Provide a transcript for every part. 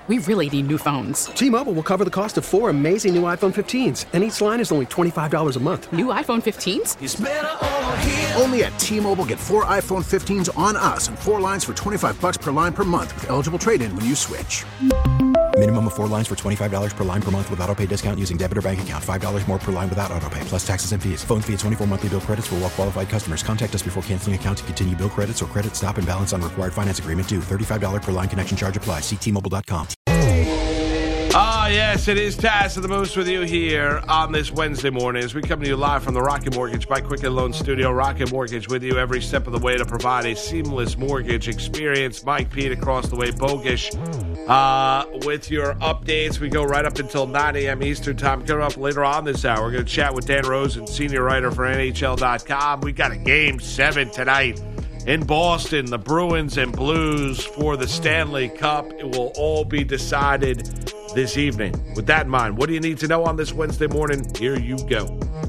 We really need new phones. T-Mobile will cover the cost of 4 amazing new iPhone 15s, and each line is only $25 a month. New iPhone 15s? It's better over here. Only at T-Mobile, get 4 iPhone 15s on us and 4 lines for $25 per line per month with eligible trade-in when you switch. Minimum of 4 lines for $25 per line per month with autopay discount using debit or bank account. $5 more per line without autopay, plus taxes and fees. Phone fee at 24 monthly bill credits for well-qualified customers. Contact us before canceling account to continue bill credits or credit stop and balance on required finance agreement due. $35 per line connection charge applies. See T-Mobile.com. Yes, it is Taz of the Moose with you here on this Wednesday morning as we come to you live from the Rocket Mortgage by Quicken Loan Studio. Rocket Mortgage with you every step of the way to provide a seamless mortgage experience. Mike Pete across the way, Bogish, with your updates. We go right up until 9 a.m. Eastern time. Coming up later on this hour, we're going to chat with Dan Rosen, senior writer for NHL.com. We got a Game 7 tonight in Boston, the Bruins and Blues for the Stanley Cup. It will all be decided this evening. With that in mind, what do you need to know on this Wednesday morning? Here you go.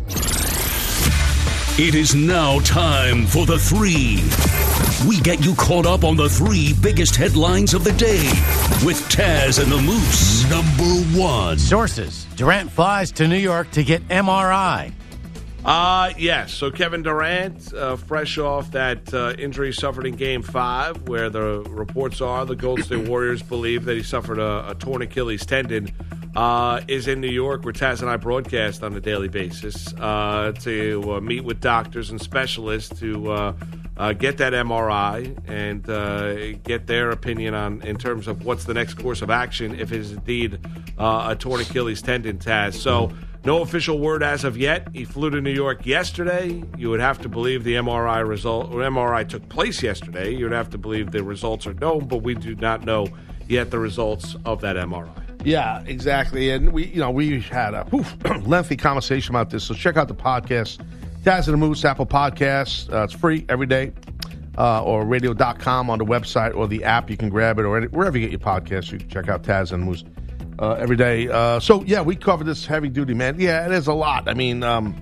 It is now time for the 3. We get you caught up on the 3 biggest headlines of the day with Taz and the Moose. Number 1. Sources: Durant flies to New York to get MRI. Yes. So Kevin Durant, fresh off that injury suffered in Game 5, where the reports are the Golden State Warriors believe that he suffered a torn Achilles tendon, is in New York, where Taz and I broadcast on a daily basis to meet with doctors and specialists to get that MRI and get their opinion in terms of what's the next course of action if it is indeed a torn Achilles tendon, Taz. So no official word as of yet. He flew to New York yesterday. You would have to believe the MRI took place yesterday. You would have to believe the results are known, but we do not know yet the results of that MRI. Yeah, exactly. And we had a lengthy conversation about this. So check out the podcast, Taz and the Moose, Apple Podcasts. It's free every day, or radio.com on the website or the app. You can grab it, or wherever you get your podcasts. You can check out Taz and the Moose every day. So, yeah, we covered this heavy duty, man. Yeah, it is a lot. I mean,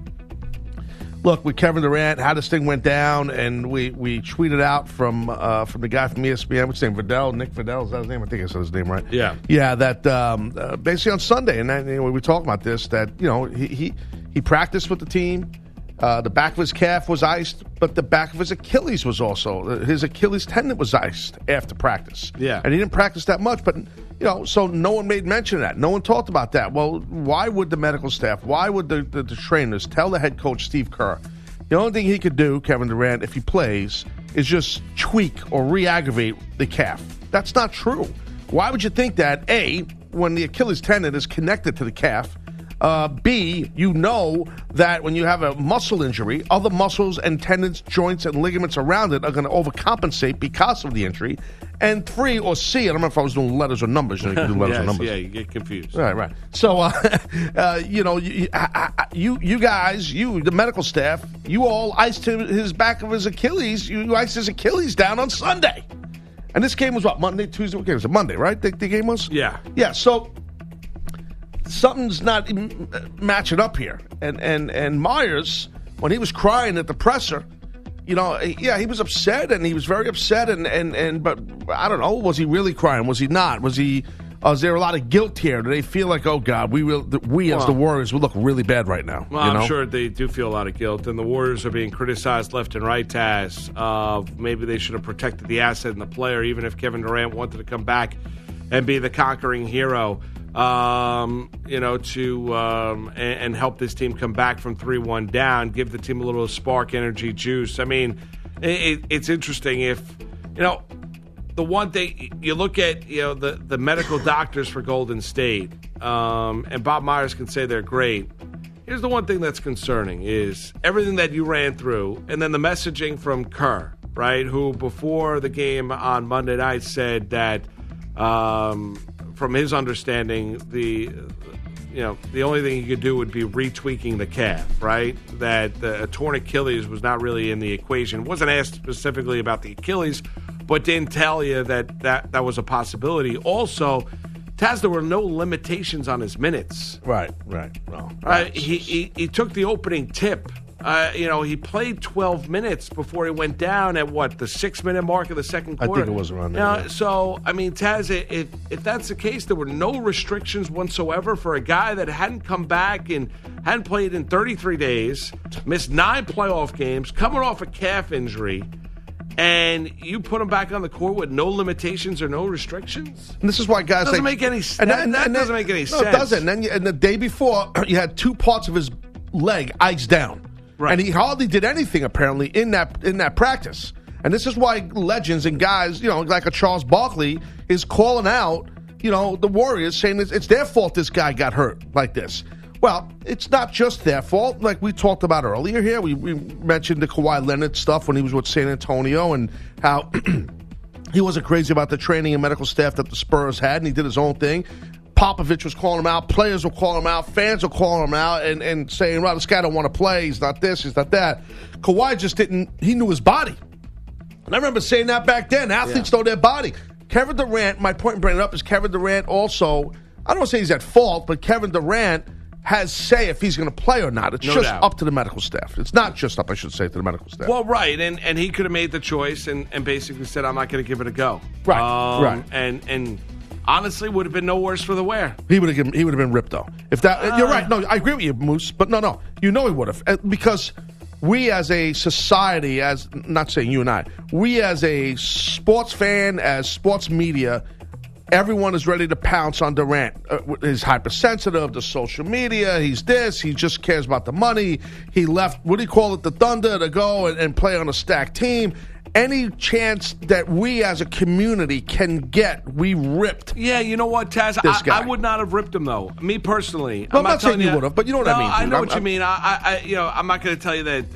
look, with Kevin Durant, how this thing went down, and we tweeted out from the guy from ESPN, what's his name, Nick Vidal, is that his name? I think I said his name right. Yeah. Yeah, that basically on Sunday, and then, we talked about this, that, he practiced with the team. The back of his calf was iced, but the back of his Achilles was also, his Achilles tendon was iced after practice. Yeah. And he didn't practice that much, but, so no one made mention of that. No one talked about that. Well, why would the medical staff, why would the trainers tell the head coach, Steve Kerr, the only thing he could do, Kevin Durant, if he plays, is just tweak or re-aggravate the calf? That's not true. Why would you think that, A, when the Achilles tendon is connected to the calf, B, that when you have a muscle injury, other muscles and tendons, joints, and ligaments around it are going to overcompensate because of the injury. And 3, or C, I don't know if I was doing letters or numbers. You can do letters or numbers. Yeah, you get confused. Right. So, you guys, the medical staff, you all iced his back of his Achilles. You iced his Achilles down on Sunday. And this game was what, Monday, Tuesday? What game was it? Monday, right? The game was? Yeah. Yeah, so something's not matching up here. And Myers, when he was crying at the presser, he was upset, and he was very upset, but I don't know, was he really crying? Was he not? Was there a lot of guilt here? Do they feel like, oh God, we as the Warriors will look really bad right now? Well, I'm sure they do feel a lot of guilt, and the Warriors are being criticized left and right, Taz. Maybe they should have protected the asset and the player, even if Kevin Durant wanted to come back and be the conquering hero. And help this team come back from 3-1 down, give the team a little spark, energy, juice. I mean, it's interesting if, the one thing, you look at, the medical doctors for Golden State, and Bob Myers can say they're great. Here's the one thing that's concerning is everything that you ran through, and then the messaging from Kerr, right, who before the game on Monday night said that, from his understanding, the only thing he could do would be retweaking the calf, right? That a torn Achilles was not really in the equation. Wasn't asked specifically about the Achilles, but didn't tell you that was a possibility. Also, Taz, there were no limitations on his minutes. Right. Well, he took the opening tip He played 12 minutes before he went down at the 6-minute mark of the second quarter. I think it was around there. Yeah. So, I mean, Taz, if that's the case, there were no restrictions whatsoever for a guy that hadn't come back and hadn't played in 33 days, missed 9 playoff games, coming off a calf injury, and you put him back on the court with no limitations or no restrictions? And this is why guys doesn't make any sense. That doesn't make any sense. No, it doesn't. And the day before, you had 2 parts of his leg iced down. Right. And he hardly did anything, apparently, in that practice. And this is why legends and guys, like a Charles Barkley, is calling out, the Warriors, saying it's their fault this guy got hurt like this. Well, it's not just their fault. Like we talked about earlier here, we mentioned the Kawhi Leonard stuff when he was with San Antonio and how he wasn't crazy about the training and medical staff that the Spurs had, and he did his own thing. Popovich was calling him out. Players were calling him out. Fans were calling him out and saying, well, this guy don't want to play. He's not this. He's not that. Kawhi just didn't. He knew his body. And I remember saying that back then. Athletes know their body. Kevin Durant, my point in bringing it up is Kevin Durant also, I don't want to say he's at fault, but Kevin Durant has say if he's going to play or not. It's just up to the medical staff. It's not just up, I should say, to the medical staff. Well, right, and he could have made the choice and basically said, I'm not going to give it a go. Right, right. And honestly, would have been no worse for the wear. He would have been ripped, though. If that, you're right. No, I agree with you, Moose, but no. He would have. Because we as a society, not saying you and I, we as a sports fan, as sports media, everyone is ready to pounce on Durant. He's hypersensitive to social media. He's this. He just cares about the money. He left, the Thunder to go and play on a stacked team. Any chance that we as a community can get, we ripped. Yeah, you know what, Taz? I would not have ripped him, though. Me personally. Well, I'm not saying you would have, but you know what I mean. I know what you mean. I'm not going to tell you that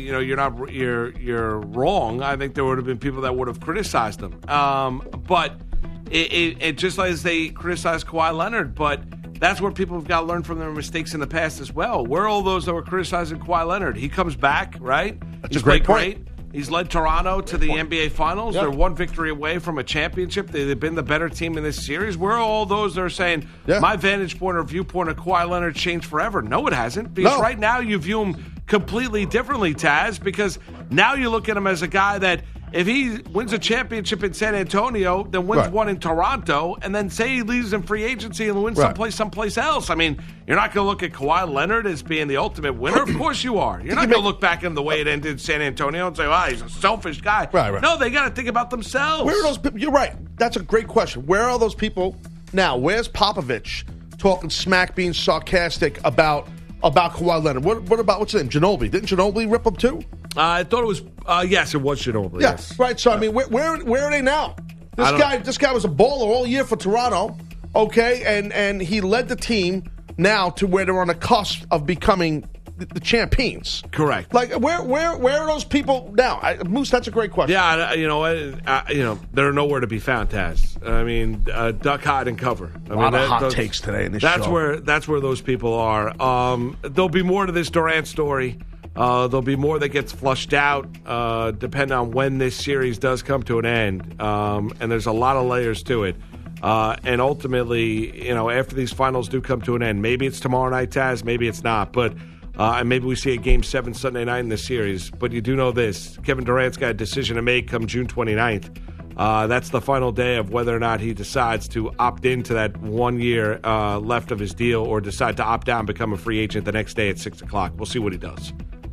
you're wrong. I think there would have been people that would have criticized him. But it just like as they criticized Kawhi Leonard, but that's where people have got to learn from their mistakes in the past as well. Where are all those that were criticizing Kawhi Leonard? He comes back, right? He's a great point. Great. He's led Toronto to the NBA Finals. Yep. They're one victory away from a championship. They've been the better team in this series. Where are all those that are saying, my vantage point or viewpoint of Kawhi Leonard changed forever? No, it hasn't. Because right now you view him completely differently, Taz, because now you look at him as a guy that if he wins a championship in San Antonio, then wins one in Toronto, and then say he leaves in free agency and wins someplace else. I mean, you're not going to look at Kawhi Leonard as being the ultimate winner. Of course you are. You're not going to look back on the way it ended in San Antonio and say, he's a selfish guy. Right. No, they got to think about themselves. Where are those people? You're right. That's a great question. Where are those people now? Where's Popovich talking smack, being sarcastic about Kawhi Leonard? What about, what's his name, Ginobili? Didn't Ginobili rip him too? I thought it was, yes, it was Ginobili. Yes, right. So, I mean, where are they now? This guy was a baller all year for Toronto, okay? And he led the team now to where they're on the cusp of becoming the champions. Correct. Like, where are those people now? Moose, that's a great question. Yeah, they're nowhere to be found, Taz. I mean, duck, hide, and cover. A lot of hot takes today in this show. That's where those people are. There'll be more to this Durant story. There'll be more that gets flushed out, depending on when this series does come to an end. And there's a lot of layers to it. And ultimately, after these finals do come to an end, maybe it's tomorrow night, Taz, maybe it's not. But and maybe we see a Game 7 Sunday night in this series. But you do know this. Kevin Durant's got a decision to make come June 29th. That's the final day of whether or not he decides to opt into that 1 year left of his deal or decide to opt out and become a free agent the next day at 6 o'clock. We'll see what he does.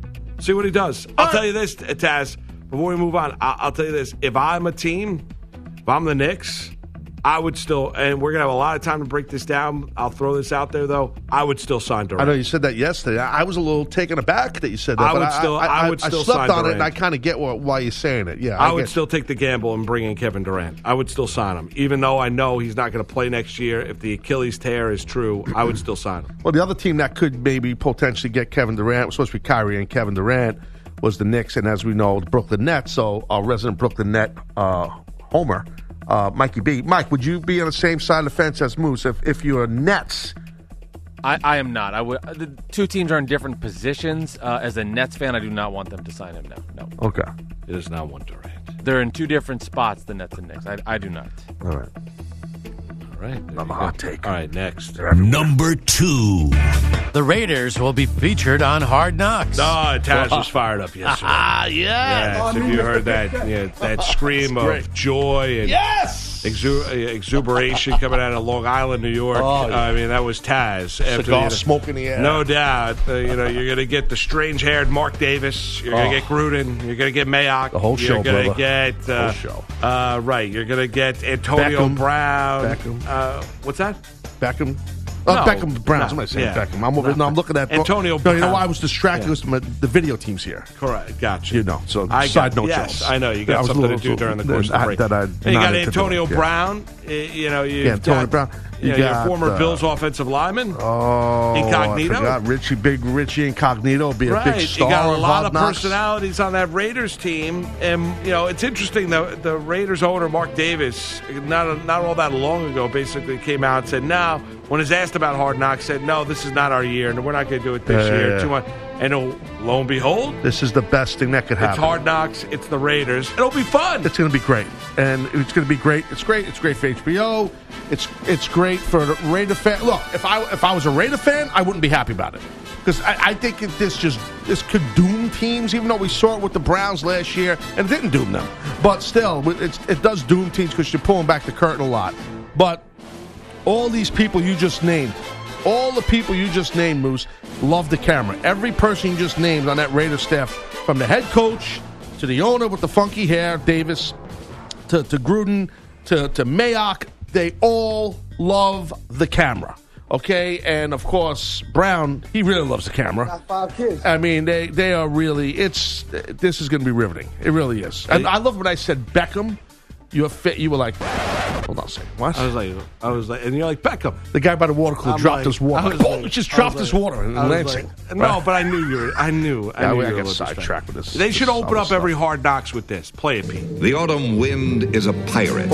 I'll tell you this, Taz, before we move on, I'll tell you this. If I'm a team, if I'm the Knicks, I would still, and we're going to have a lot of time to break this down. I'll throw this out there, though. I would still sign Durant. I know you said that yesterday. I was a little taken aback that you said that. I would still slept sign on Durant. it, and I kind of get why you're saying it. Yeah, I would still take the gamble and bring in Kevin Durant. I would still sign him. Even though I know he's not going to play next year, if the Achilles tear is true, I would still sign him. Well, the other team that could maybe potentially get Kevin Durant was supposed to be Kyrie and Kevin Durant was the Knicks, and as we know, the Brooklyn Nets. So our resident Brooklyn Net homer, Mikey B. Mike, would you be on the same side of the fence as Moose if you're Nets? I am not. The two teams are in different positions. As a Nets fan, I do not want them to sign him now. No. Okay. He does not want Durant. They're in two different spots, the Nets and Knicks. I do not. All right. All right. I'm a hot take. All right, next. Number 2. the Raiders will be featured on Hard Knocks. Oh, Taz was fired up yesterday. Yes, if you heard that, that scream of joy and exuberation coming out of Long Island, New York. I mean, that was Taz. Cigar smoke in the air. No doubt. You're going to get the strange-haired Mark Davis. You're going to get Gruden. You're going to get Mayock. The whole show, You're going to brother. get whole show. Right. You're going to get Antonio Brown. What's that? Beckham. No, Beckham Browns. no, I'm not saying yeah. Beckham. I'm looking at Antonio No, Brown. you know why I was distracted? Because the video team's here. Correct. Gotcha. You know. So I side note, yes, Jones. I know. You got something to do during the course of the break. That And you got Antonio Brown. You've Antonio got, Brown. Your former Bills offensive lineman. Oh, Incognito. I forgot Big Richie Incognito will be a big star. You got a lot of of personalities on that Raiders team, and it's interesting. The Raiders owner Mark Davis, not all that long ago, basically came out and said, "No." When he's asked about Hard Knocks, said, "No, this is not our year, and we're not going to do it this year." Too much. And lo and behold, this is the best thing that could happen. It's Hard Knocks. It's the Raiders. It'll be fun. It's going to be great, and it's going to be great. It's great. It's great for HBO. It's great for the Raider fan. Look, if I was a Raider fan, I wouldn't be happy about it because I think this could doom teams. Even though we saw it with the Browns last year, and it didn't doom them, but still, it does doom teams because you're pulling back the curtain a lot. But all these people you just named. All the people you just named, Moose, love the camera. Every person you just named on that Raiders staff, from the head coach to the owner with the funky hair, Davis, to Gruden, to Mayock, they all love the camera. Okay? And, of course, Brown, he really loves the camera. Got 5 kids. I mean, they are really, this is going to be riveting. It really is. And I love when I said Beckham. You were like, hold on a second. What? I was like, and you're like Beckham. The guy by the water cooler dropped his water. He just dropped his water in Lansing. No, but I knew I got sidetracked with this. They should open up every Hard Knocks with this. Play it, Pete. The autumn wind is a pirate,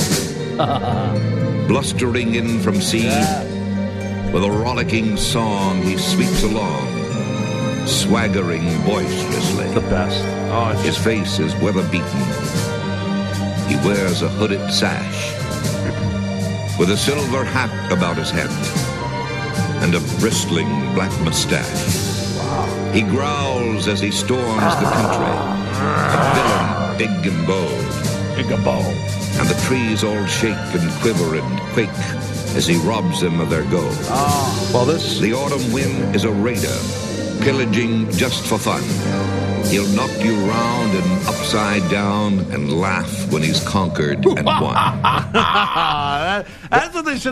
blustering in from sea. With a rollicking song, he sweeps along, swaggering boisterously. The best. His face is weather-beaten. He wears a hooded sash with a silver hat about his head and a bristling black mustache. Wow. He growls as he storms the country, a villain big and bold. Big and bold. And the trees all shake and quiver and quake as he robs them of their gold. The autumn wind is a raider, pillaging just for fun. He'll knock you round and upside down and laugh when he's conquered and won. That's what they should.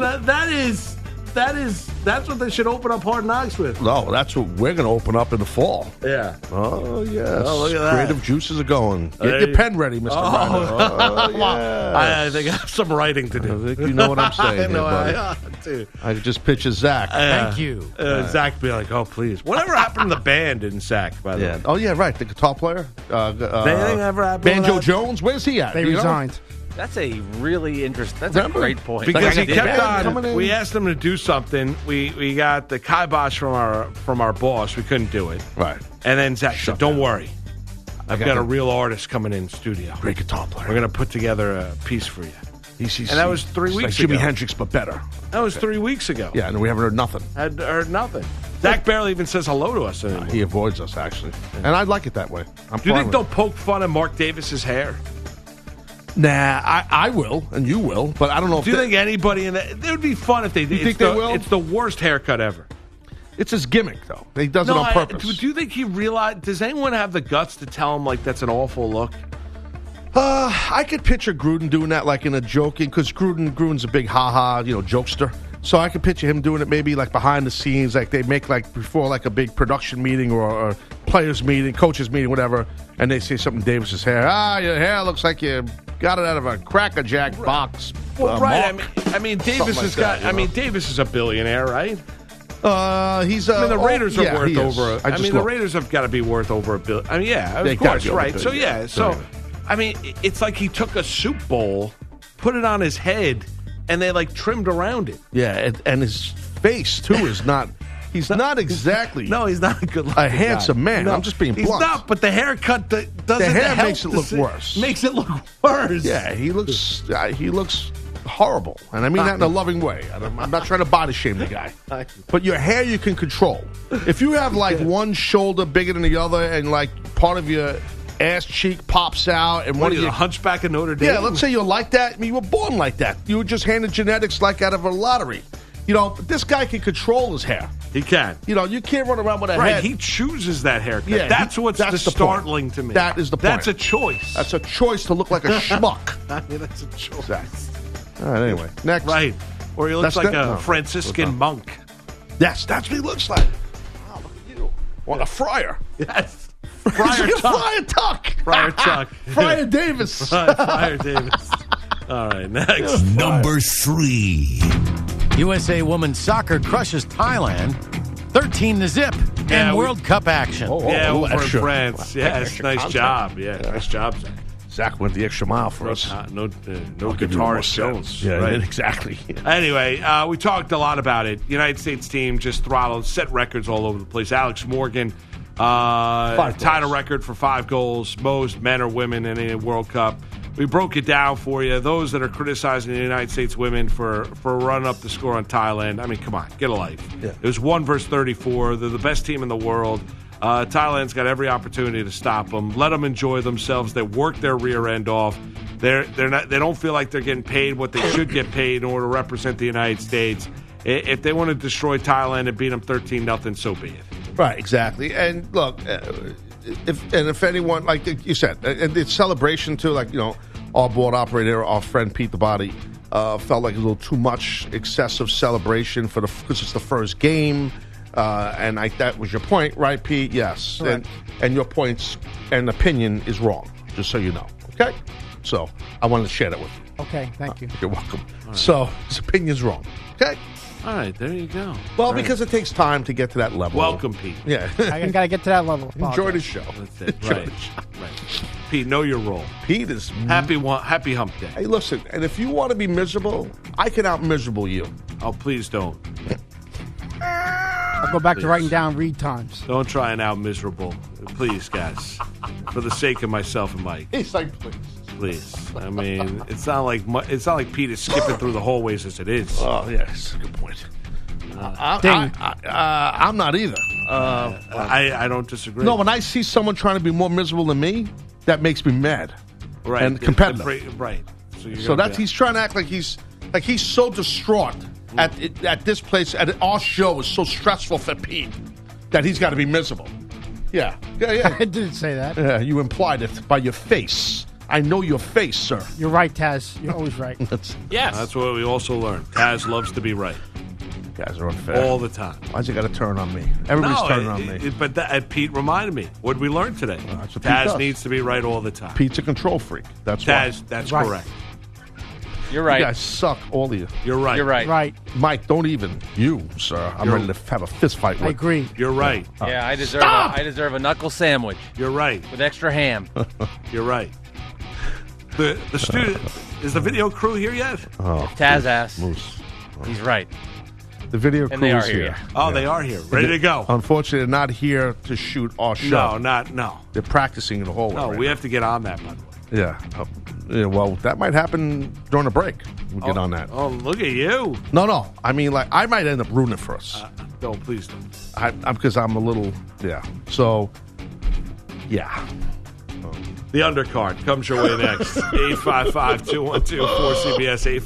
That's what they should open up Hard Knocks with. No, that's what we're going to open up in the fall. Yeah. Oh, yes. Oh, look at that. Creative juices are going. Get your pen ready, Mr. Reiner. Oh, yes. I think I have some writing to do. I think you know what I'm saying here, buddy. Dude. I just picture Zach. Thank you. Zach be like, oh, please. Whatever happened to the band in Zach, by the way? Oh, yeah, right. The guitar player. Anything ever happened? Banjo Jones. Where's he at? They resigned. That's a really interesting. That's a great point. Because he kept coming in. on. We asked him to do something. We got the kibosh from our boss. We couldn't do it. Right. And then Zach said, "Don't worry, I've got a real artist coming in studio. Great guitar player. We're gonna put together a piece for you." And that was 3 weeks like Jimi ago. Hendrix, but better. That was 3 weeks ago. Yeah, and we haven't heard nothing. Had heard nothing. Zach barely even says hello to us anymore. He avoids us, actually. And I like it that way. Do you think they'll poke fun at Mark Davis's hair? Nah, I will, and you will, but I don't know if Do you think anybody in that... It would be fun if they did. You think they will? It's the worst haircut ever. It's his gimmick, though. He does it on purpose. Do you think he realized... Does anyone have the guts to tell him, like, that's an awful look? I could picture Gruden doing that, like, in a joking, because Gruden's a big ha-ha, jokester. So I could picture him doing it maybe, like, behind the scenes, like they make, like, before, like, a big production meeting or players meeting, coaches meeting, whatever, and they say something Davis's hair. Your hair looks like you got it out of a Cracker Jack box. Well, right. Mark. I mean, Davis has got... I mean, Davis is a billionaire, right? He's. the Raiders are worth he over. The Raiders have got to be worth over $1 billion. I mean, yeah, of course, right. So I mean, it's like he took a soup bowl, put it on his head, and they like trimmed around it. Yeah, and his face too is not. He's not exactly. No, he's not a good looking a handsome guy. man. No, I'm just being blunt. He's not, but the haircut doesn't. The hair help makes it look worse. Makes it look worse. Yeah, he looks. horrible. And I mean that in a loving way. I'm not trying to body shame the guy. But your hair you can control. If you have like one shoulder bigger than the other and like part of your ass cheek pops out and What are you, the Hunchback of Notre Dame? Yeah, let's say you're like that. I mean, you were born like that. You were just handed genetics like out of a lottery. But this guy can control his hair. He can. You can't run around with a right, head. he chooses that haircut. Yeah, that's what's that's the startling point. to me. That is the point. That's a choice. That's a choice to look like a schmuck. That's a choice. Exactly. All right, anyway. Next. Right. Or he looks That's like good? a No. Franciscan monk. Yes, that's what he looks like. Wow, look at you. Well, a friar. Yes. Friar Tuck. Friar Tuck. Friar Davis. Friar Davis. All right, next. Number 3. USA women's soccer crushes Thailand 13-0 Yeah, in World Cup action. Yeah, oh, over in extra. France. Yes, Extra nice content. job. Yeah, nice job, Zach. Zach went the extra mile for us. No I'll give you more guitar skills. sense. Yeah, right. exactly. Anyway, we talked a lot about it. United States team just throttled, set records all over the place. Alex Morgan tied a record for 5 goals, most men or women in a World Cup. We broke it down for you. Those that are criticizing the United States women for running up the score on Thailand, I mean, come on, get a life. Yeah. It was 1-34. They're the best team in the world. Thailand's got every opportunity to stop them. Let them enjoy themselves. They work their rear end off. They don't feel like they're getting paid what they should get paid in order to represent the United States. If they want to destroy Thailand and beat them 13-0, so be it. Right, exactly. And look, if anyone, like you said, and it's celebration too, like, our board operator, our friend Pete the Body, felt like a little too much excessive celebration because it's the first game. And that was your point, right, Pete? Yes. Correct. And your points and opinion is wrong, just so you know. Okay? So I wanted to share that with you. Okay, thank you. You're welcome. Right. So his opinion's wrong. Okay? All right, there you go. Well, because it takes time to get to that level. Welcome, Pete. Yeah. I got to get to that level. Enjoy the show. That's it. Right. Pete, know your role. Pete is... Happy hump day. Hey, listen, and if you want to be miserable, I can out-miserable you. Oh, please don't. I'll go back to writing down read times. Don't try and out miserable. Please, guys. For the sake of myself and Mike. He's like, please. Please. I mean, it's not like Pete is skipping through the hallways as it is. Oh, yeah, that's a good point. I'm not either. I don't disagree. No, when I see someone trying to be more miserable than me, that makes me mad. Right. And competitive. Right. So that's he's trying to act like he's so distraught at this place, at our show is so stressful for Pete that he's got to be miserable. Yeah. I didn't say that. Yeah, you implied it by your face. I know your face, sir. You're right, Taz. You're always right. Yes. That's what we also learned. Taz loves to be right. You guys are unfair. All the time. Why's it got to turn on me? Everybody's turning on me. But Pete reminded me. What did we learn today? That's what Pete Taz does. needs to be right all the time. Pete's a control freak. That's Taz, why. that's Right. correct. You're right. You guys suck, all of you. You're right. You're right. Right. Mike, don't even. You, sir. I'm ready to have a fist fight with. I agree. You're right. Yeah, I deserve a knuckle sandwich You're right. with extra ham. You're right. The student is the video crew here yet? Oh, Taz ass. Moose. He's right. The video And crew they are is here, here. yeah. Oh, they are here. Ready to go. Unfortunately, they're not here to shoot our show. No. They're practicing in the hallway. No, right we now. have to get on that, by the way. Yeah. Yeah. Well, that might happen during a break. We'll get on that. Oh, look at you. No. I mean, like, I might end up ruining it for us. No, please don't. Because I'm a little, yeah. So, yeah. The undercard comes your way next. 855-212-4CBS,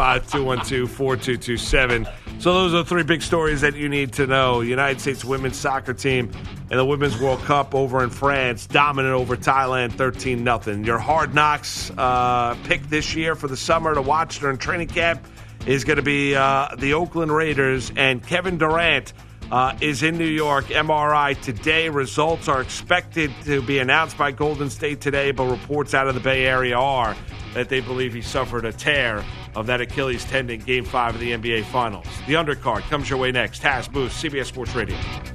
855-212-4227. So those are the 3 big stories that you need to know. United States women's soccer team and the Women's World Cup over in France, dominant over Thailand, 13-0. Your Hard Knocks pick this year for the summer to watch during training camp is going to be the Oakland Raiders, and Kevin Durant is in New York. MRI today. Results are expected to be announced by Golden State today, but reports out of the Bay Area are that they believe he suffered a tear of that Achilles tendon, Game 5 of the NBA Finals. The undercard comes your way next. Taz Moose, CBS Sports Radio.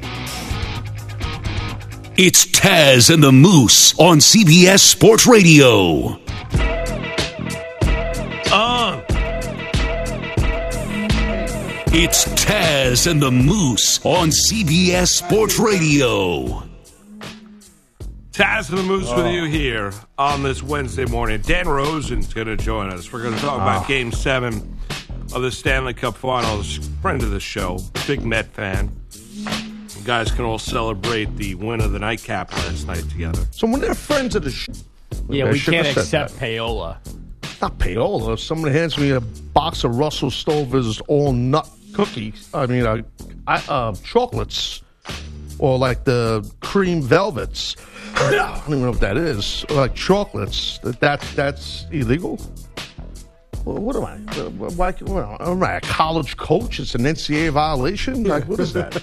It's Taz and the Moose on CBS Sports Radio. It's Taz and the Moose on CBS Sports Radio. Taz and the Moose with you here on this Wednesday morning. Dan Rosen's going to join us. We're going to talk about Game 7 of the Stanley Cup Finals. Friend of the show, big Met fan. You guys can all celebrate the win of the nightcap last night together. So when they're friends of the show... Yeah, we can't accept payola. Not payola. If somebody hands me a box of Russell Stover's all-nut cookies, chocolates, or like the cream velvets... I don't even know what that is. Like chocolates. That's illegal? Well, what am I? Am I a college coach? It's an NCAA violation? Like, what is that?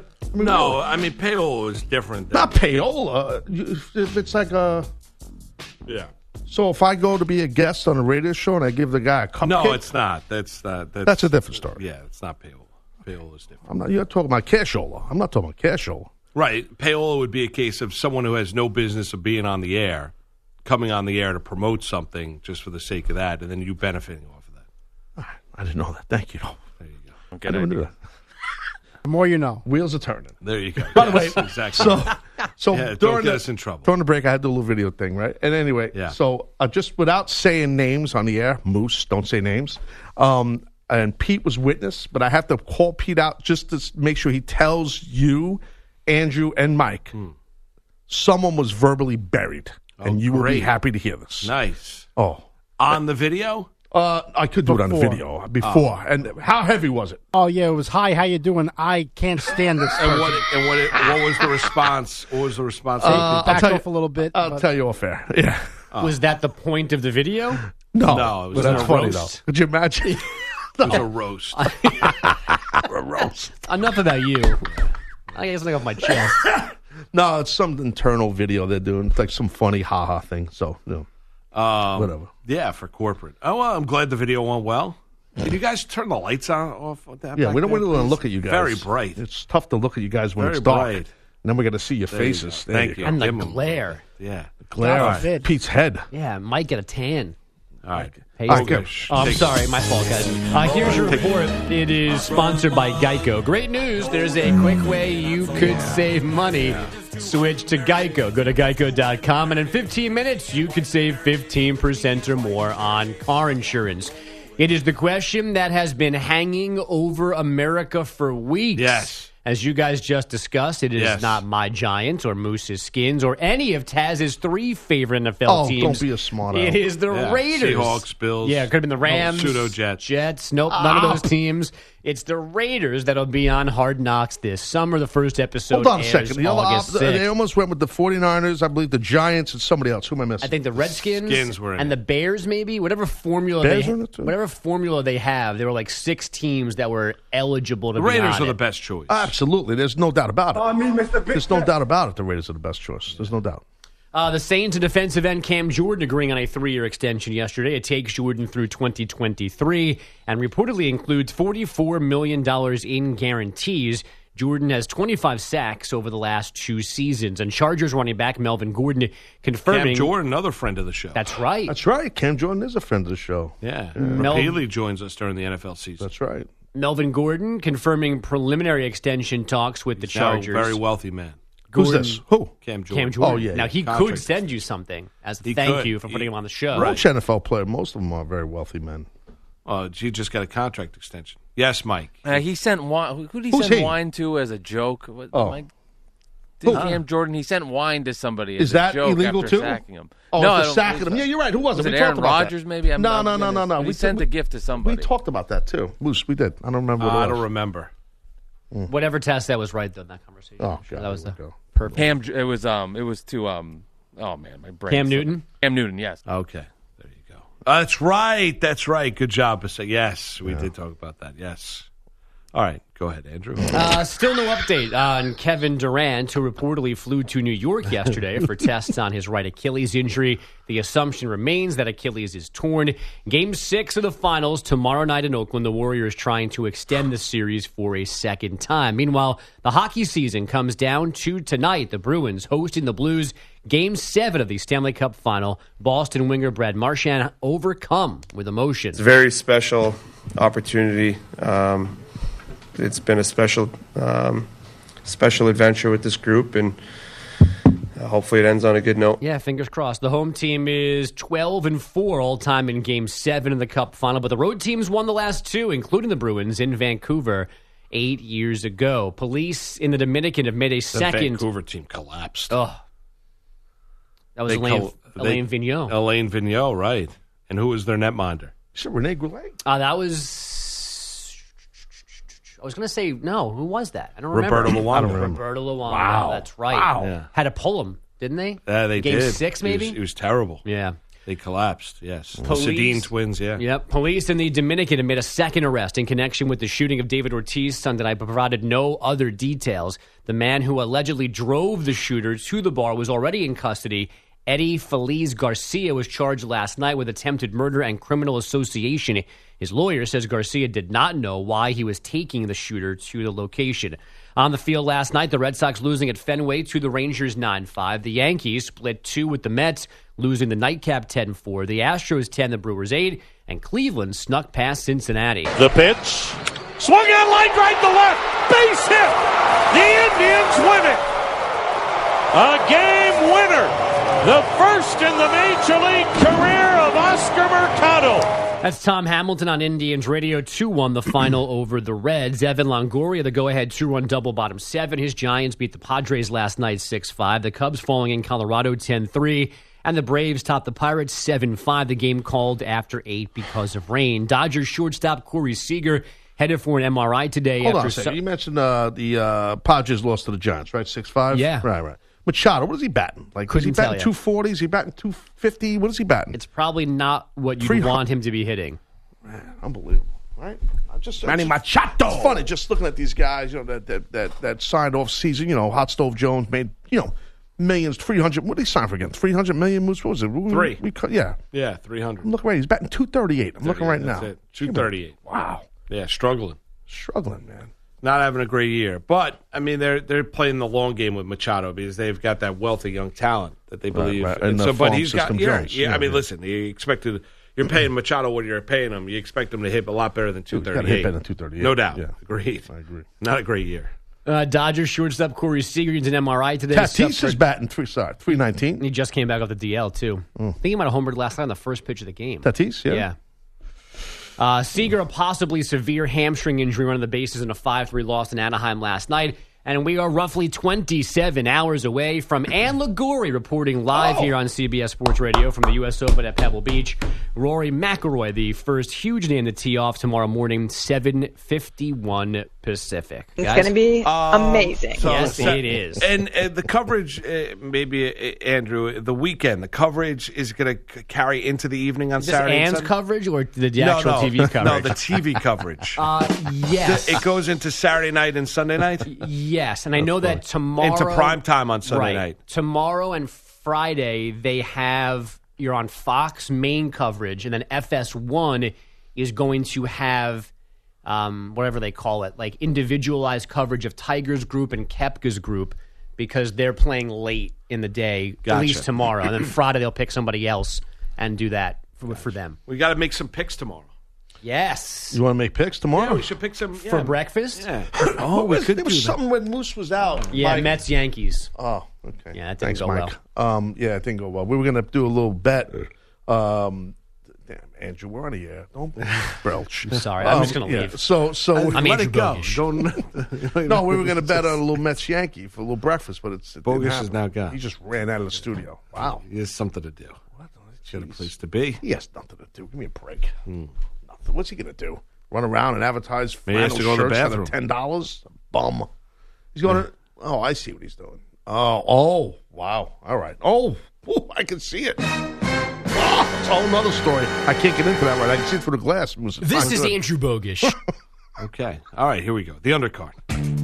payola is different. Not payola. It's like a... Yeah. So if I go to be a guest on a radio show and I give the guy a cupcake... No, it's not. That's a different story. Yeah, it's not payola. Payola is different. You're talking about cashola. I'm not talking about cashola. Right. Payola would be a case of someone who has no business of being on the air, coming on the air to promote something just for the sake of that, and then you benefiting off of that. I didn't know that. Thank you. There you go. I never knew that. The more you know. Wheels are turning. There you go. By the way, exactly. So don't during get us in trouble. During the break, I had the little video thing, right? And anyway, so just without saying names on the air, Moose, don't say names. And Pete was witness, but I have to call Pete out just to make sure he tells you, Andrew, and Mike, someone was verbally buried, and you will be happy to hear this. Nice. Oh. On the video? I could do it on the video before. And how heavy was it? Oh, yeah, it was, hi, how you doing? I can't stand this person. What was the response? What was the response? Backed off a little bit. I'll tell you off air. Yeah. Was that the point of the video? No, it was that's a funny, roast. though. Could you imagine? It was a roast. A roast. Enough about you. I get something off my chest. No, it's some internal video they're doing. It's like some funny ha-ha thing. So, whatever. Yeah, for corporate. Oh, well, I'm glad the video went well. Did you guys turn the lights off with that? Yeah, we don't want to look at you guys. Very bright. It's tough to look at you guys when Very it's dark. bright. And then we got to see your faces. Thank you. And the glare. Yeah. Glare on Pete's head. Yeah, might get a tan. All right. I'm sorry, my fault, guys. Here's your report. It is sponsored by Geico. Great news. There's a quick way you could save money. Switch to Geico. Go to geico.com, and in 15 minutes, you could save 15% or more on car insurance. It is the question that has been hanging over America for weeks. Yes. As you guys just discussed, it is not my Giants or Moose's Skins or any of Taz's 3 favorite NFL teams. Don't be a smart It is the Raiders. Seahawks, Bills. Yeah, it could have been the Rams. Pseudo-Jets. Jets. Nope, none of those teams. It's the Raiders that'll be on Hard Knocks this summer. The first episode Hold on a airs second. August 6th. They almost went with the 49ers, I believe the Giants, and somebody else. Who am I missing? I think the Redskins Skins were in and it. the Bears, maybe. Whatever formula they have, there were like 6 teams that were eligible to The be Raiders on are the it. best choice. Absolutely. There's no doubt about it. There's no doubt about it. The Raiders are the best choice. There's no doubt. The Saints and defensive end Cam Jordan agreeing on a 3-year extension yesterday. It takes Jordan through 2023 and reportedly includes $44 million in guarantees. Jordan has 25 sacks over the last 2 seasons. And Chargers running back Melvin Gordon confirming... Cam Jordan, another friend of the show. That's right. That's right. Cam Jordan is a friend of the show. Yeah. Repeatedly joins us during the NFL season. That's right. Melvin Gordon confirming preliminary extension talks with the Chargers. Very wealthy man. Who's this? Who? Cam Jordan. Oh, yeah. Now, he could send you something as a thank you for putting him on the show. Most NFL players, most of them are very wealthy men. He just got a contract extension. Yes, Mike. He sent wine. Who did he send wine to as a joke? Mike? Cam Jordan, he sent wine to somebody as Is that a joke illegal after too? sacking him. Oh, no, for sacking him. Yeah, you're right. Who was it? Was We it talked Aaron about Rodgers, that. maybe? No. We sent a gift to somebody. We talked about that too. Moose, we did. I don't remember what it was. I don't remember. Whatever test that was right, though, in that conversation. Oh, sure God, that was the go. perfect. It was to oh man, my brain. Cam Newton? Cam Newton, yes. Okay. There you go. That's right. Good job. Yes, we did talk about that. Yes. All right. Go ahead, Andrew. Still no update on Kevin Durant, who reportedly flew to New York yesterday for tests on his right Achilles injury. The assumption remains that Achilles is torn. Game 6 of the finals tomorrow night in Oakland. The Warriors trying to extend the series for a second time. Meanwhile, the hockey season comes down to tonight. The Bruins hosting the Blues. Game 7 of the Stanley Cup Final. Boston winger Brad Marchand overcome with emotion. It's a very special opportunity. It's been a special adventure with this group, and hopefully it ends on a good note. Yeah, fingers crossed. The home team is 12-4 all time in Game 7 in the Cup final, but the road teams won the last two, including the Bruins in Vancouver 8 years ago. Police in the Dominican have made a second. The Vancouver team collapsed. Oh, that was Alain Vigneault. Alain Vigneault, right. And who was their netminder? Is it Rene Goulet? That was... I was going to say, no, who was that? I don't remember. Roberto Luongo. Roberto Luongo. Wow. That's right. Wow. Yeah. Had to pull him, didn't they? Yeah, they Game did. Game 6, maybe? It was terrible. Yeah. They collapsed, yes. Police, The Sedin twins, yeah. Yep. Police in the Dominican have made a second arrest in connection with the shooting of David Ortiz Sunday night, but provided no other details. The man who allegedly drove the shooter to the bar was already in custody. Eddie Feliz Garcia was charged last night with attempted murder and criminal association. His lawyer says Garcia did not know why he was taking the shooter to the location. On the field last night, the Red Sox losing at Fenway to the Rangers 9-5. The Yankees split 2 with the Mets, losing the nightcap 10-4. The Astros 10, the Brewers 8, and Cleveland snuck past Cincinnati. The pitch. Swung on, line drive to left. Base hit. The Indians win it. A game winner. The first in the Major League career of Oscar Mercado. That's Tom Hamilton on Indians Radio. 2-1 the final over the Reds. Evan Longoria, the go-ahead 2-run double bottom 7. His Giants beat the Padres last night 6-5. The Cubs falling in Colorado 10-3. And the Braves topped the Pirates 7-5. The game called after 8 because of rain. Dodgers shortstop Corey Seager headed for an MRI today. Hold on a second. You mentioned the Padres lost to the Giants, right? 6-5? Yeah. Right. Machado, what is he batting? Like, is he batting 240? Is he batting 250? What is he batting? It's probably not what you want him to be hitting. Man, unbelievable, right? Manny Machado. It's funny just looking at these guys, that signed off season. Hot Stove Jones made, millions, 300. What did he sign for again? 300 million? What was it? 3. Yeah, 300. I'm looking right. He's batting 238. I'm looking right now. That's it. 238. Wow. Yeah, struggling, man. Not having a great year, but I mean they're playing the long game with Machado because they've got that wealth of young talent that they believe. Right. And so, but he's got Jones. I mean, listen, you're paying Machado what you're paying him. You expect him to hit a lot better than 238. Hit better than 238. No doubt. Yeah. Agreed. I agree. Not a great year. Dodgers shortstop Corey Seager gets an MRI today. Tatis is batting 319. He just came back off the DL too. I think he might have homered last night on the first pitch of the game. Tatis, yeah. Seager, a possibly severe hamstring injury, running the bases in a 5-3 loss in Anaheim last night. And we are roughly 27 hours away from Ann Liguri reporting live here on CBS Sports Radio from the U.S. Open at Pebble Beach. Rory McIlroy, the first huge name to tee off tomorrow morning, 7:51 Pacific. It's going to be amazing. Yes, it is. And the coverage, maybe, Andrew, the weekend, the coverage is going to carry into the evening on Saturday. Is this Ann's coverage or the actual TV coverage? No, the TV coverage. Yes. It goes into Saturday night and Sunday night? Yes, and I know that tomorrow... Into prime time on Sunday night. Tomorrow and Friday, you're on Fox main coverage, and then FS1 is going to have, whatever they call it, like individualized coverage of Tiger's group and Koepka's group, because they're playing late in the day, at least tomorrow. And then Friday they'll pick somebody else and do that for them. We got to make some picks tomorrow. Yes. You want to make picks tomorrow? Yeah, we should pick some for breakfast. Yeah. There was something when Moose was out. Yeah, Mike. Mets Yankees. Oh, okay. Yeah, that didn't go Mike. well. Yeah, it didn't go well. We were going to do a little bet. Damn, Andrew, we're on the air. Don't belch. I'm sorry, I'm just going to leave. So I'm let Andrew it go. Bogish. No, we were going to bet on a little Mets Yankee for a little breakfast, but it Bogish is now gone. He just ran out of the studio. Wow. He has something to do. He's got a place to be. He has nothing to do. Give me a break. Nothing. What's he going to do? Run around and advertise Maybe he has to go to the bathroom. $10? Bum. He's going to... Oh, I see what he's doing. Oh, wow. All right. Oh, I can see it. Oh, it's a whole other story. I can't get into that right. I can see it through the glass. This is Andrew Bogish. Okay. All right, here we go. The undercard.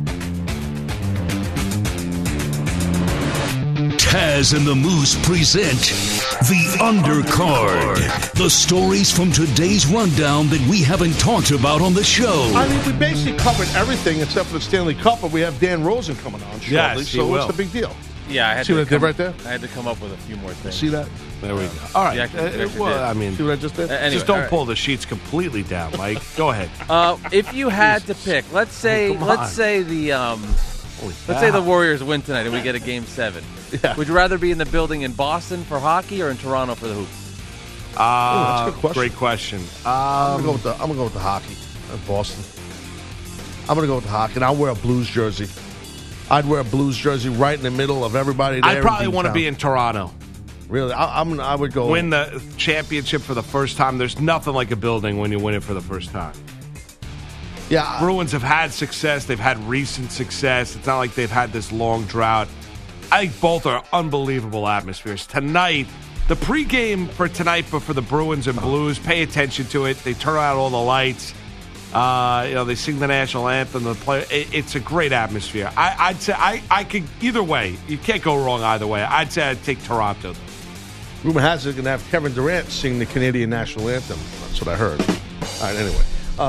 Taz and the Moose present The Undercard. The stories from today's rundown that we haven't talked about on the show. I mean, we basically covered everything except for the Stanley Cup, but we have Dan Rosen coming on shortly. Yes, so what's the big deal? Yeah, I had see to what I did right there? I had to come up with a few more things. See that? There we go. All right. I mean, see what I just did? Anyway, just don't pull the sheets completely down, Mike. Go ahead. If you had to pick, let's say the Let's say the Warriors win tonight and we get a Game 7. Yeah. Would you rather be in the building in Boston for hockey or in Toronto for the hoop? That's a good question. Great question. I'm gonna go with the hockey in Boston. I'm gonna go with the hockey, and I'll wear a Blues jersey. I'd wear a Blues jersey right in the middle of everybody there. I probably want to be in Toronto. Really, I would go win the championship for the first time. There's nothing like a building when you win it for the first time. Yeah, Bruins have had success. They've had recent success. It's not like they've had this long drought. I think both are unbelievable atmospheres. Tonight, the pregame for tonight, but for the Bruins and Blues, pay attention to it. They turn out all the lights. They sing the national anthem. It's a great atmosphere. I'd say I could either way. You can't go wrong either way. I'd say I'd take Toronto. Rumor has it going to have Kevin Durant sing the Canadian national anthem. That's what I heard. All right, anyway.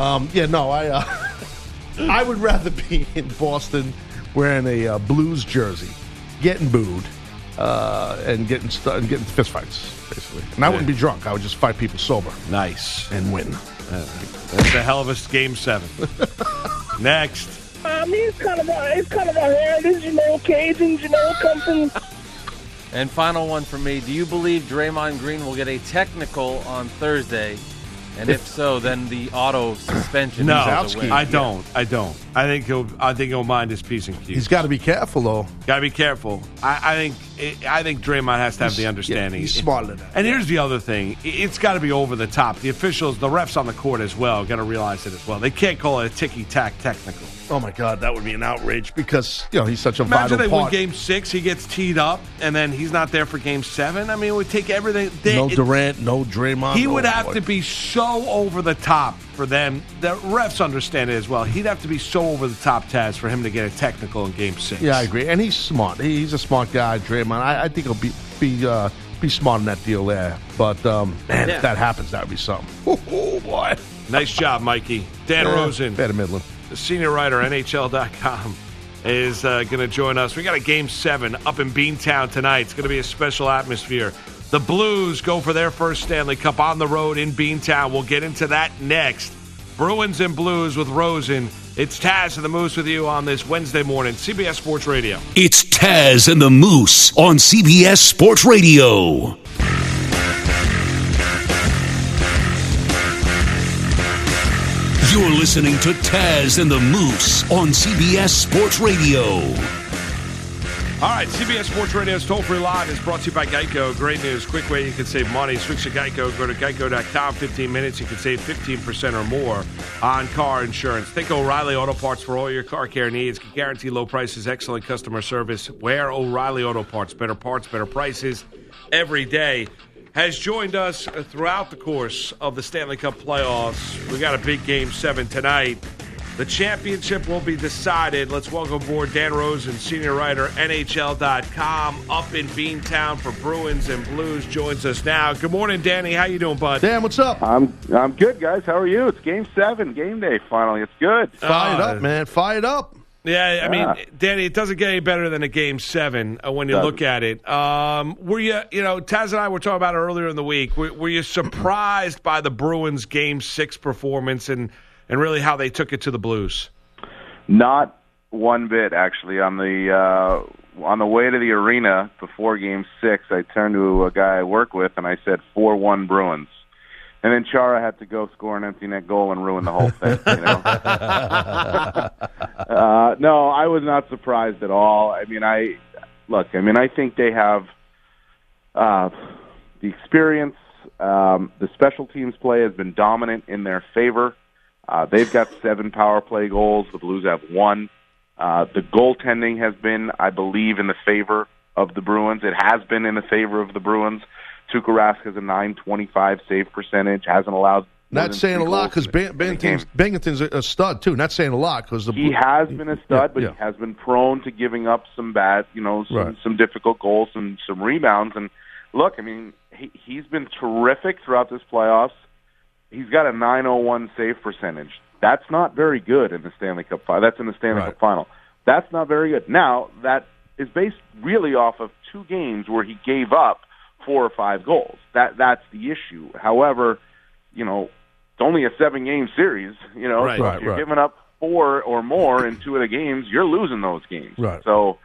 I would rather be in Boston wearing a Blues jersey, getting booed, and getting fistfights, basically. And I wouldn't be drunk. I would just fight people sober. Nice. And win. That's a hell of a Game 7. Next. It's kind of a heritage, Cajuns, come from... And final one for me. Do you believe Draymond Green will get a technical on Thursday? And if so, then the auto suspension. No, is a win. I don't. I think he'll mind his P's and Q's. He's got to be careful, though. Got to be careful. I think Draymond has to have the understanding. He's smarter than that. And here's the other thing: it's got to be over the top. The officials, the refs on the court as well, got to realize it as well. They can't call it a ticky-tack technical. Oh my God, that would be an outrage because he's such a vital part. Imagine they win Game 6, he gets teed up, and then he's not there for Game 7. I mean, it would take everything. No Durant, no Draymond. He would have to be so over the top for them. The refs understand it as well. He'd have to be so over the top, Taz, for him to get a technical in Game 6. Yeah, I agree, and he's smart. He's a smart guy, Draymond. I think he'll be smart in that deal there. But if that happens, that would be something. Oh boy! Nice job, Mikey. Dan Rosen, Better Midland. the senior writer, NHL.com, is going to join us. We got a Game 7 up in Beantown tonight. It's going to be a special atmosphere. The Blues go for their first Stanley Cup on the road in Beantown. We'll get into that next. Bruins and Blues with Rosen. It's Taz and the Moose with you on this Wednesday morning, CBS Sports Radio. It's Taz and the Moose on CBS Sports Radio. You're listening to Taz and the Moose on CBS Sports Radio. All right, CBS Sports Radio's toll-free line is brought to you by Geico. Great news, quick way you can save money. Switch to Geico. Go to geico.com. 15 minutes, you can save 15% or more on car insurance. Think O'Reilly Auto Parts for all your car care needs. Can guarantee low prices, excellent customer service. Where O'Reilly Auto Parts, better prices every day. Has joined us throughout the course of the Stanley Cup playoffs. We got a big Game 7 tonight. The championship will be decided. Let's welcome aboard Dan Rosen, senior writer, NHL.com, up in Beantown for Bruins and Blues, joins us now. Good morning, Danny. How you doing, bud? Dan, what's up? I'm good, guys. How are you? It's Game 7, game day, finally. It's good. Fired up, man. Fired up. Yeah, I mean, Danny, it doesn't get any better than a Game 7 when you look at it. Were you, Taz and I were talking about it earlier in the week. Were you surprised by the Bruins' Game 6 performance and really how they took it to the Blues? Not one bit, actually. On the way to the arena before Game 6, I turned to a guy I work with and I said 4-1 Bruins. And then Chara had to go score an empty net goal and ruin the whole thing. No, I was not surprised at all. I think they have the experience. The special teams play has been dominant in their favor. They've got 7 power play goals. The Blues have 1. The goaltending has been, I believe, in the favor of the Bruins. It has been in the favor of the Bruins. Tuukka Rask has a .925 save percentage. Hasn't allowed. Not saying a lot because Binghamton's a stud too. Not saying a lot because he has been a stud, but he has been prone to giving up some bad, some difficult goals and some rebounds. And look, I mean, he's been terrific throughout this playoffs. He's got a .901 save percentage. That's not very good in the Stanley Cup final. That's in the Stanley Cup final. That's not very good. Now, that is based really off of 2 games where he gave up 4 or 5 goals. That's the issue. However, it's only a 7-game series. So if you're giving up 4 or more in 2 of the games, you're losing those games. Right. So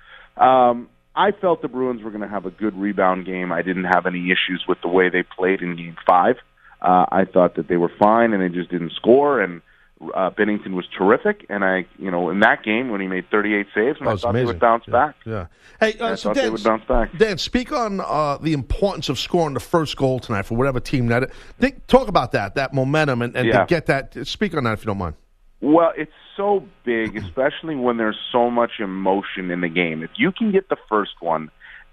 I felt the Bruins were going to have a good rebound game. I didn't have any issues with the way they played in Game 5. I thought that they were fine, and they just didn't score, and Binnington was terrific. And in that game when he made 38 saves, and I thought they would bounce back. Yeah. Hey, I so thought Dan, they would bounce back. Dan, speak on the importance of scoring the first goal tonight for whatever team that. Talk about that momentum, and to get that. Speak on that if you don't mind. Well, it's so big, especially when there's so much emotion in the game. If you can get the first one,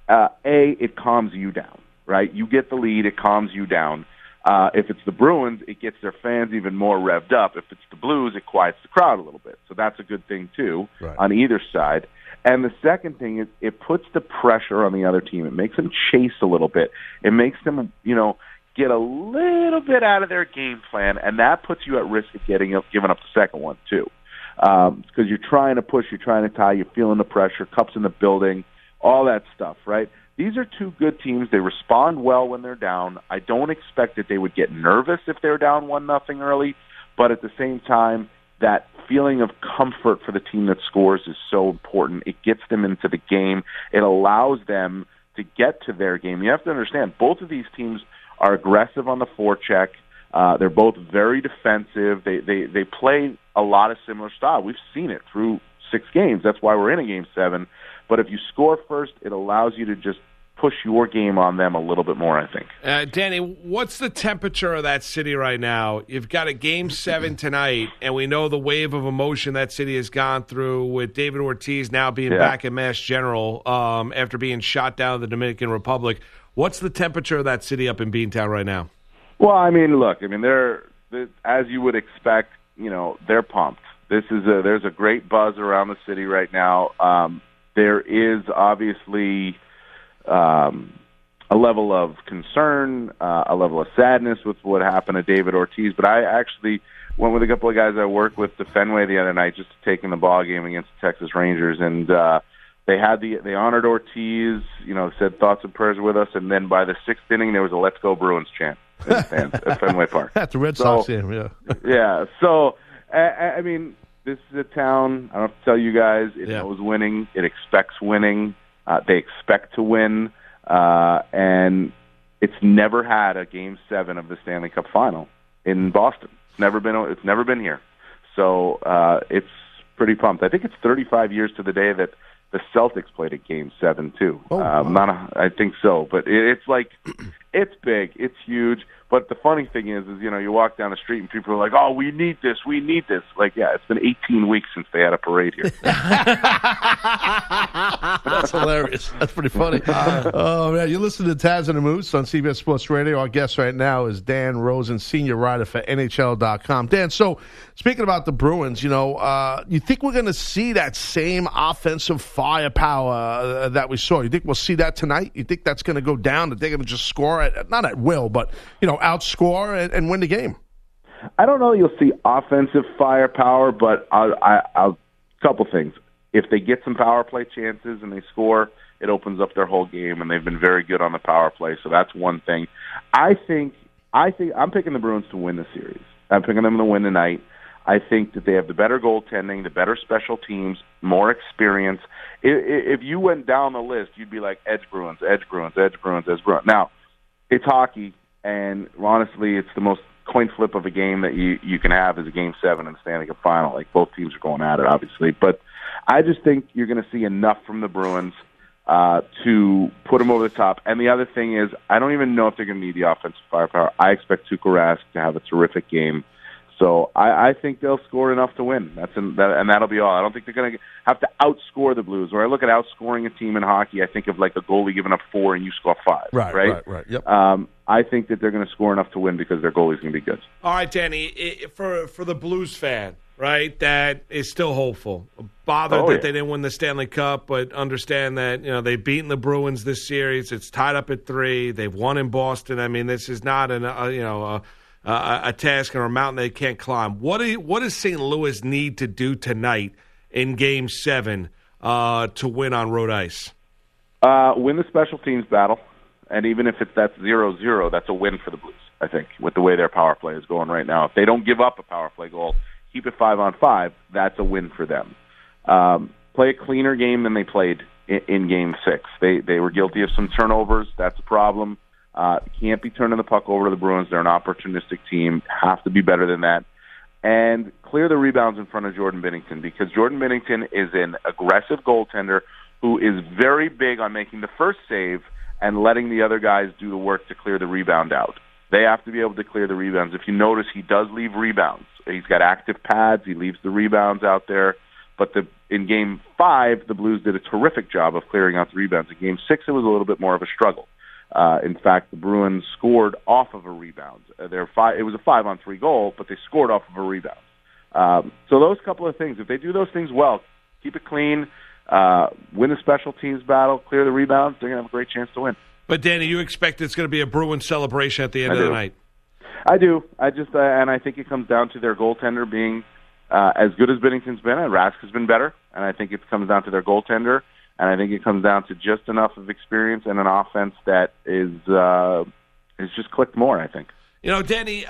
it calms you down, right? You get the lead, it calms you down. If it's the Bruins, it gets their fans even more revved up. If it's the Blues, it quiets the crowd a little bit. So that's a good thing, too, on either side. And the second thing is it puts the pressure on the other team. It makes them chase a little bit. It makes them, get a little bit out of their game plan, and that puts you at risk of giving up the second one, too. Because you're trying to push, you're trying to tie, you're feeling the pressure, cups in the building, all that stuff, right? These are two good teams. They respond well when they're down. I don't expect that they would get nervous if they're down 1-0 early, but at the same time, that feeling of comfort for the team that scores is so important. It gets them into the game. It allows them to get to their game. You have to understand, both of these teams are aggressive on the forecheck. They're both very defensive. They play a lot of similar style. We've seen it through 6 games. That's why we're in a Game 7. But if you score first, it allows you to just push your game on them a little bit more, I think. Danny, what's the temperature of that city right now? You've got a Game 7 tonight, and we know the wave of emotion that city has gone through with David Ortiz now being back at Mass General after being shot down in the Dominican Republic. What's the temperature of that city up in Beantown right now? Well, they're as you would expect, they're pumped. There's a great buzz around the city right now. There is obviously a level of concern, a level of sadness with what happened to David Ortiz. But I actually went with a couple of guys I work with to Fenway the other night, just taking the ball game against the Texas Rangers, and they honored Ortiz. Said thoughts and prayers with us, and then by the 6th inning, there was a "Let's Go Bruins" chant in the stands at Fenway Park. At the Red Sox game, yeah. Yeah. So this is a town, I don't have to tell you guys, it knows winning. It expects winning. They expect to win. And it's never had a Game 7 of the Stanley Cup Final in Boston. It's never been here. So it's pretty pumped. I think it's 35 years to the day that the Celtics played a Game 7, too. I think so. But it's it's big. It's huge. But the funny thing is you walk down the street and people are like, "Oh, we need this. We need this." It's been 18 weeks since they had a parade here. That's hilarious. That's pretty funny. Oh, man. You listen to Taz and the Moose on CBS Sports Radio. Our guest right now is Dan Rosen, senior writer for NHL.com. Dan, so speaking about the Bruins, you think we're going to see that same offensive firepower that we saw? You think we'll see that tonight? You think that's going to go down, that they're going to just score, not at will, but, outscore and win the game? I don't know you'll see offensive firepower, but I'll couple things. If they get some power play chances and they score, it opens up their whole game, and they've been very good on the power play, so that's one thing. I think I'm picking the Bruins to win the series. I'm picking them to win tonight. I think that they have the better goaltending, the better special teams, more experience. If you went down the list, you'd be like, Edge Bruins, Edge Bruins, Edge Bruins, Edge Bruins. Now, it's hockey, and honestly, it's the most coin flip of a game that you can have is a Game 7 in the Stanley Cup Final. Like, both teams are going at it, obviously. But I just think you're going to see enough from the Bruins to put them over the top. And the other thing is, I don't even know if they're going to need the offensive firepower. I expect Tuukka Rask to have a terrific game. So I think they'll score enough to win. And that'll be all. I don't think they're going to have to outscore the Blues. When I look at outscoring a team in hockey, I think of like a goalie giving up 4 and you score 5. Right. Yep. I think that they're going to score enough to win because their goalie's going to be good. All right, Danny, for the Blues fan, right, that is still hopeful, bothered that they didn't win the Stanley Cup, but understand that they've beaten the Bruins this series. It's tied up at 3. They've won in Boston. I mean, this is not a task or a mountain they can't climb. What does St. Louis need to do tonight in Game 7 to win on road ice? Win the special teams battle, and even if that's 0-0, that's a win for the Blues, I think, with the way their power play is going right now. If they don't give up a power play goal, keep it 5-on-5, that's a win for them. Play a cleaner game than they played in Game 6. They were guilty of some turnovers. That's a problem. Can't be turning the puck over to the Bruins. They're an opportunistic team. Have to be better than that. And clear the rebounds in front of Jordan Binnington, because Jordan Binnington is an aggressive goaltender who is very big on making the first save and letting the other guys do the work to clear the rebound out. They have to be able to clear the rebounds. If you notice, he does leave rebounds. He's got active pads. He leaves the rebounds out there. But in Game 5, the Blues did a terrific job of clearing out the rebounds. In Game 6, it was a little bit more of a struggle. In fact, the Bruins scored off of a rebound. It was a 5-on-3 goal, but they scored off of a rebound. So those couple of things, if they do those things well, keep it clean, win the special teams battle, clear the rebounds, they're going to have a great chance to win. But, Danny, you expect it's going to be a Bruins celebration at the end of the night? I do. And I think it comes down to their goaltender being as good as Binnington's been, and Rask has been better. And I think it comes down to their goaltender. And I think it comes down to just enough of experience and an offense that is just clicked more, I think. You know, Danny,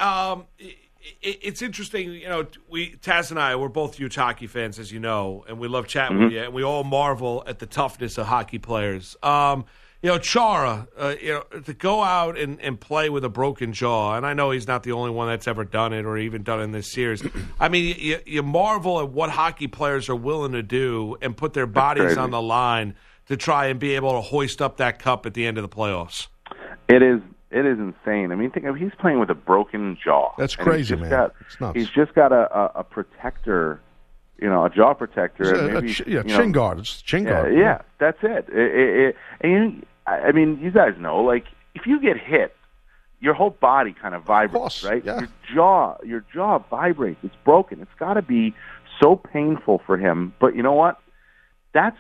it's interesting. You know, Taz and I, we're both huge hockey fans, as you know, and we love chatting with you, and we all marvel at the toughness of hockey players. You know, Chara, to go out and play with a broken jaw, and I know he's not the only one that's ever done it or even done it in this series. I mean, you marvel at what hockey players are willing to do and put their bodies on the line to try and be able to hoist up that cup at the end of the playoffs. It is insane. I mean, think of, he's playing with a broken jaw. That's crazy, man. It's nuts. He's just got a protector. You know, a jaw protector. Chin guard. It's chin guard. Yeah, that's it. I mean, you guys know, like, if you get hit, your whole body kind of vibrates, right? Yeah. Your jaw vibrates. It's broken. It's got to be so painful for him. But you know what? That's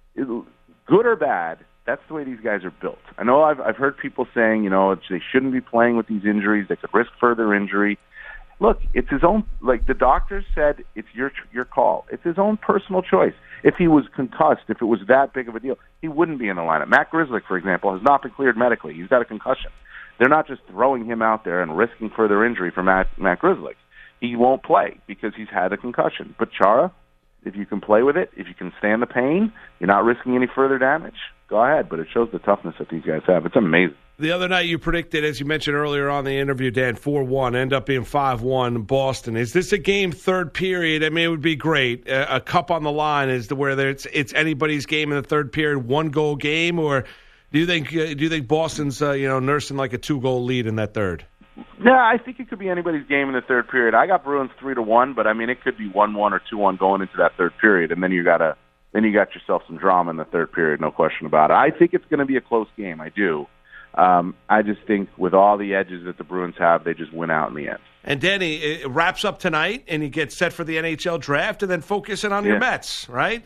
good or bad. That's the way these guys are built. I know I've heard people saying, you know, they shouldn't be playing with these injuries. They could risk further injury. Look, it's his own, like the doctor said, it's your call. It's his own personal choice. If he was concussed, if it was that big of a deal, he wouldn't be in the lineup. Matt Grzelcyk, for example, has not been cleared medically. He's got a concussion. They're not just throwing him out there and risking further injury for Matt Grzelcyk. He won't play because he's had a concussion. But Chara, if you can play with it, if you can stand the pain, you're not risking any further damage, go ahead. But it shows the toughness that these guys have. It's amazing. The other night you predicted, as you mentioned earlier on the interview, Dan, 4-1, end up being 5-1 Boston. Is this a game third period? I mean, it would be great. A cup on the line is where it's anybody's game in the third period, 1-goal game, or do you think Boston's nursing like a 2-goal lead in that third? Yeah, I think it could be anybody's game in the third period. I got Bruins 3-1, but I mean it could be 1-1 or 2-1 going into that third period, and then you got yourself some drama in the third period, no question about it. I think it's going to be a close game. I do. I just think with all the edges that the Bruins have, they just win out in the end. And Danny, it wraps up tonight, and you get set for the NHL draft, and then focusing on your Mets, right?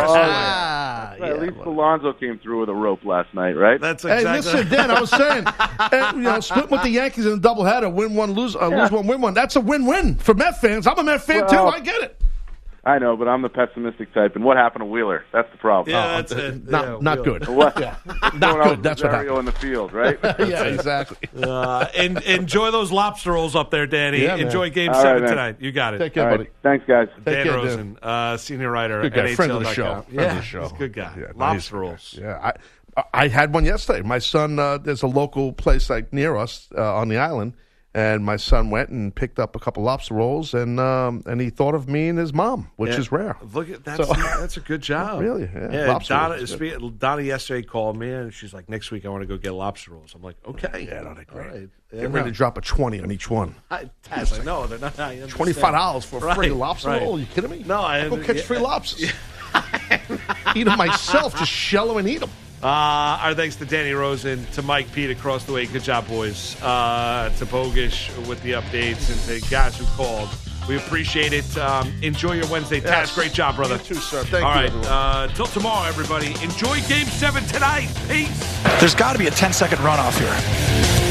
At least Alonso came through with a rope last night, right? That's exactly. Hey, listen, Dan, I was saying, split with the Yankees in a doubleheader, win one, lose one, win one. That's a win-win for Met fans. I'm a Met fan too. I get it. I know, but I'm the pessimistic type. And what happened to Wheeler? That's the problem. Yeah, that's it. Not good. What? Not good. That's what happened. In the field, right? Yeah, exactly. And enjoy those lobster rolls up there, Danny. Yeah, enjoy Game 7 tonight. You got it. Take care, buddy. Thanks, guys. Dan Rosen, senior writer good guy. at Friend NHL.com. of the show. Yeah, he's a good guy. Yeah, lobster rolls. Yeah, I had one yesterday. My son, there's a local place like near us on the island, and my son went and picked up a couple lobster rolls, and he thought of me and his mom, which is rare. Look at that's a good job. Really? Yeah. Donna yesterday called me and she's like, "Next week I want to go get lobster rolls." I'm like, "Okay." Yeah, no, they're great. All right. Get ready to drop a 20 on each one. Taz, I know they're not. $25 for a free lobster roll? Are you kidding me? No, I'll go catch free lobsters. Eat them myself, just shell them and eat them. Our thanks to Danny Rosen, to Mike Pete across the way. Good job, boys. To Bogish with the updates, and to guys who called. We appreciate it. Enjoy your Wednesday. Taz, great job, brother. You too, sir. Thank you, everyone. Till tomorrow, everybody. Enjoy Game 7 tonight. Peace. There's got to be a 10-second runoff here.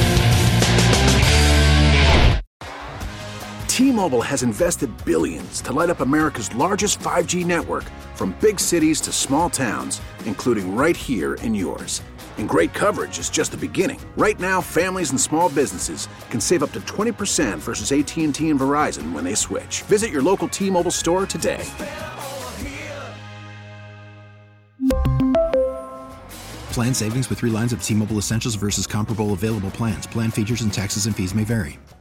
T-Mobile has invested billions to light up America's largest 5G network, from big cities to small towns, including right here in yours. And great coverage is just the beginning. Right now, families and small businesses can save up to 20% versus AT&T and Verizon when they switch. Visit your local T-Mobile store today. Plan savings with 3 lines of T-Mobile Essentials versus comparable available plans. Plan features and taxes and fees may vary.